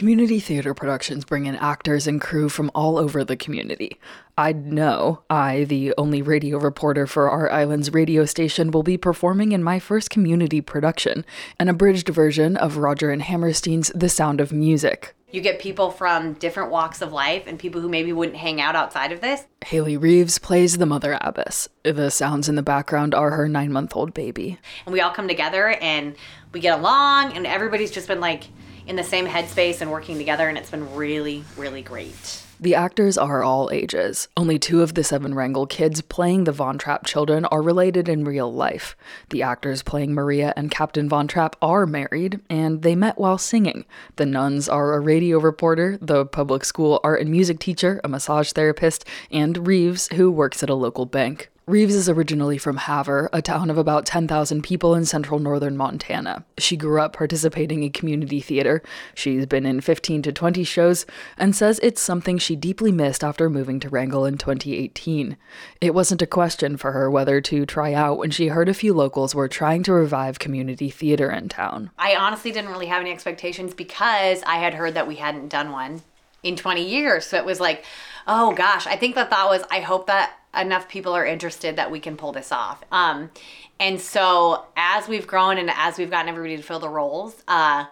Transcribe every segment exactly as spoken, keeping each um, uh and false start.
Community theater productions bring in actors and crew from all over the community. I know I, the only radio reporter for our island's radio station, will be performing in my first community production, an abridged version of Roger and Hammerstein's The Sound of Music. You get people from different walks of life and people who maybe wouldn't hang out outside of this. Haley Reeves plays the Mother Abbess. The sounds in the background are her nine-month-old baby. And we all come together and we get along, and everybody's just been like in the same headspace and working together, and it's been really, really great. The actors are all ages. Only two of the seven Wrangell kids playing the Von Trapp children are related in real life. The actors playing Maria and Captain Von Trapp are married, and they met while singing. The nuns are a radio reporter, the public school art and music teacher, a massage therapist, and Reeves, who works at a local bank. Reeves is originally from Havre, a town of about ten thousand people in central northern Montana. She grew up participating in community theater. She's been in fifteen to twenty shows and says it's something she deeply missed after moving to Wrangell in twenty eighteen. It wasn't a question for her whether to try out when she heard a few locals were trying to revive community theater in town. I honestly didn't really have any expectations because I had heard that we hadn't done one in twenty years. So it was like, oh gosh, I think the thought was, I hope that enough people are interested that we can pull this off. Um, and so as we've grown and as we've gotten everybody to fill the roles, uh,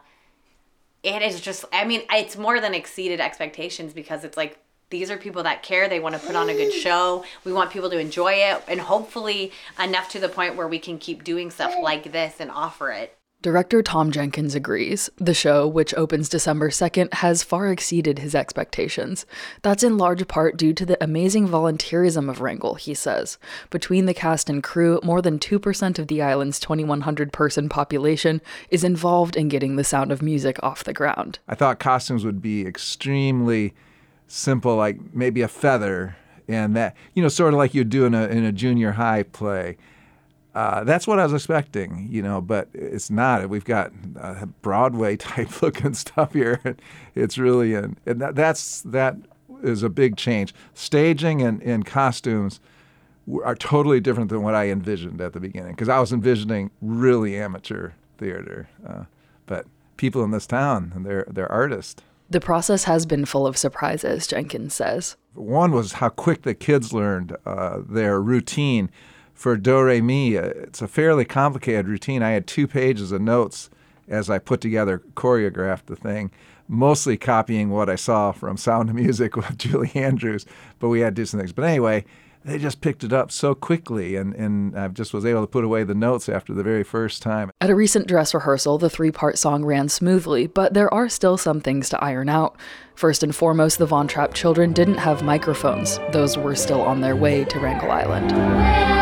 it is just, I mean, it's more than exceeded expectations because it's like, these are people that care. They want to put on a good show. We want people to enjoy it, and hopefully enough to the point where we can keep doing stuff like this and offer it. Director Tom Jenkins agrees. The show, which opens December second, has far exceeded his expectations. That's in large part due to the amazing volunteerism of Wrangell, he says. Between the cast and crew, more than two percent of the island's twenty-one hundred person population is involved in getting The Sound of Music off the ground. I thought costumes would be extremely simple, like maybe a feather, and that, you know, sort of like you do in a, in a junior high play. Uh, that's what I was expecting, you know, but it's not. We've got uh, Broadway type looking stuff here. It's really, and that, that's, that is a big change. Staging and, and costumes are totally different than what I envisioned at the beginning, because I was envisioning really amateur theater. Uh, but people in this town, they're, they're artists. The process has been full of surprises, Jenkins says. One was how quick the kids learned uh, their routine. For Do Re Mi, it's a fairly complicated routine. I had two pages of notes as I put together, choreographed the thing, mostly copying what I saw from Sound of Music with Julie Andrews, but we had to do some things. But anyway, they just picked it up so quickly, and, and I just was able to put away the notes after the very first time. At a recent dress rehearsal, the three-part song ran smoothly, but there are still some things to iron out. First and foremost, the Von Trapp children didn't have microphones. Those were still on their way to Wrangell Island.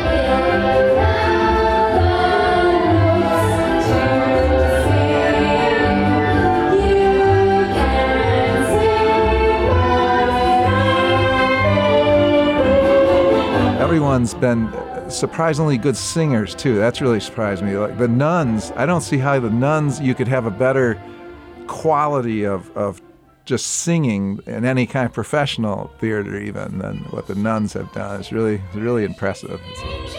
Everyone's been surprisingly good singers, too. That's really surprised me. Like the nuns, I don't see how the nuns, you could have a better quality of, of just singing in any kind of professional theater even than what the nuns have done. It's really, it's really impressive. It's,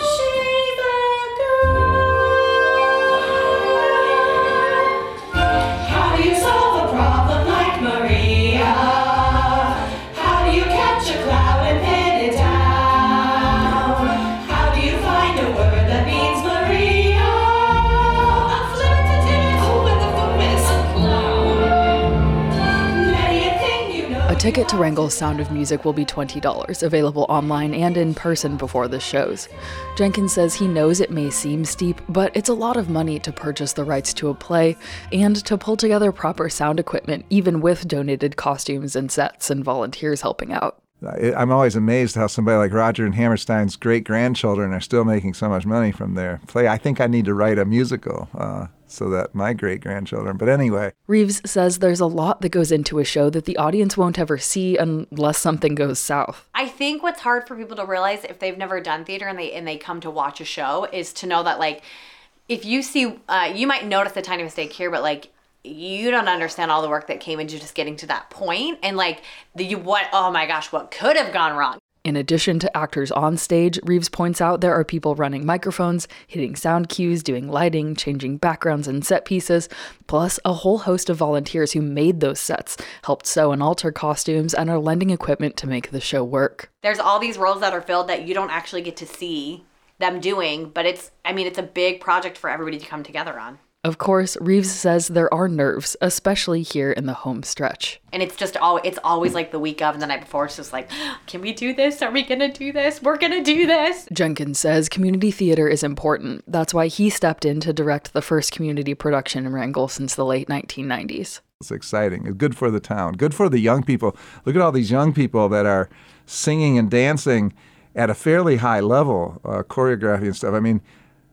A ticket to Wrangell's Sound of Music will be twenty dollars, available online and in person before the shows. Jenkins says he knows it may seem steep, but it's a lot of money to purchase the rights to a play and to pull together proper sound equipment, even with donated costumes and sets and volunteers helping out. I'm always amazed how somebody like Roger and Hammerstein's great-grandchildren are still making so much money from their play. I think I need to write a musical uh, so that my great-grandchildren, but anyway. Reeves says there's a lot that goes into a show that the audience won't ever see unless something goes south. I think what's hard for people to realize if they've never done theater and they and they come to watch a show is to know that, like, if you see, uh, you might notice a tiny mistake here, but, like, you don't understand all the work that came into just getting to that point and like the what oh my gosh what could have gone wrong. In addition to actors on stage, Reeves points out there are people running microphones, hitting sound cues, doing lighting, changing backgrounds and set pieces, plus a whole host of volunteers who made those sets, helped sew and alter costumes, and are lending equipment to make the show work. There's all these roles that are filled that you don't actually get to see them doing, but it's, I mean, it's a big project for everybody to come together on. Of course, Reeves says there are nerves, especially here in the home stretch. And it's just all it's always like the week of and the night before. It's just like, can we do this? Are we going to do this? We're going to do this. Jenkins says community theater is important. That's why he stepped in to direct the first community production in Wrangell since the late nineteen nineties. It's exciting. It's good for the town. Good for the young people. Look at all these young people that are singing and dancing at a fairly high level, uh, choreography and stuff. I mean,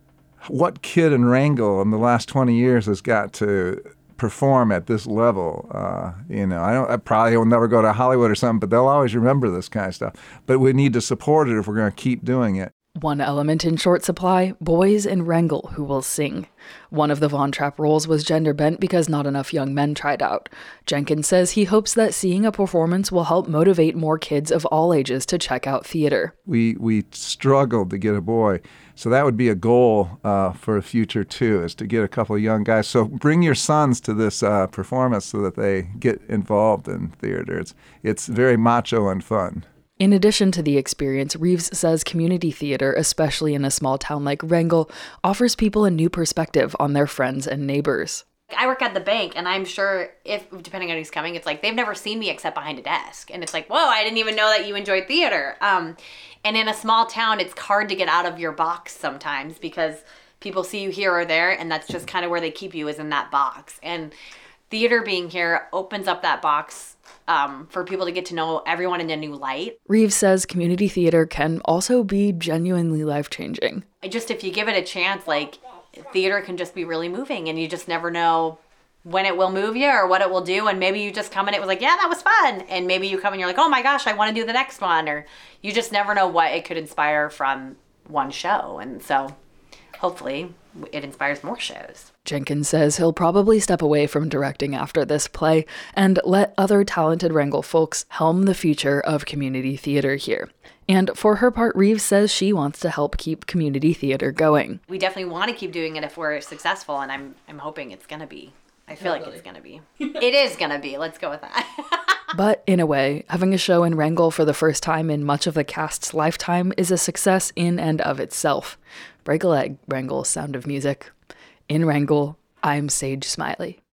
what kid in Wrangell in the last twenty years has got to perform at this level? Uh, you know, I don't. I probably will never go to Hollywood or something, but they'll always remember this kind of stuff. But we need to support it if we're going to keep doing it. One element in short supply, boys in Wrangell who will sing. One of the Von Trapp roles was gender bent because not enough young men tried out. Jenkins says he hopes that seeing a performance will help motivate more kids of all ages to check out theater. We we struggled to get a boy, so that would be a goal uh, for the future too, is to get a couple of young guys. So bring your sons to this uh, performance so that they get involved in theater. It's, it's very macho and fun. In addition to the experience, Reeves says community theater, especially in a small town like Wrangell, offers people a new perspective on their friends and neighbors. I work at the bank, and I'm sure if, depending on who's coming, it's like they've never seen me except behind a desk. And it's like, whoa, I didn't even know that you enjoyed theater. Um, and in a small town, it's hard to get out of your box sometimes because people see you here or there, and that's just kind of where they keep you, is in that box. And theater being here opens up that box um, for people to get to know everyone in a new light. Reeves says community theater can also be genuinely life-changing. Just if you give it a chance, like, theater can just be really moving, and you just never know when it will move you or what it will do. And maybe you just come and it was like, yeah, that was fun. And maybe you come and you're like, oh my gosh, I want to do the next one. Or you just never know what it could inspire from one show. And so hopefully it inspires more shows. Jenkins says he'll probably step away from directing after this play and let other talented Wrangell folks helm the future of community theater here. And for her part, Reeves says she wants to help keep community theater going. We definitely want to keep doing it if we're successful, and I'm I'm hoping it's going to be. I feel like it's going to be. It is going to be. Let's go with that. But in a way, having a show in Wrangell for the first time in much of the cast's lifetime is a success in and of itself. Break a leg, Wrangell, Sound of Music. In Wrangell, I'm Sage Smiley.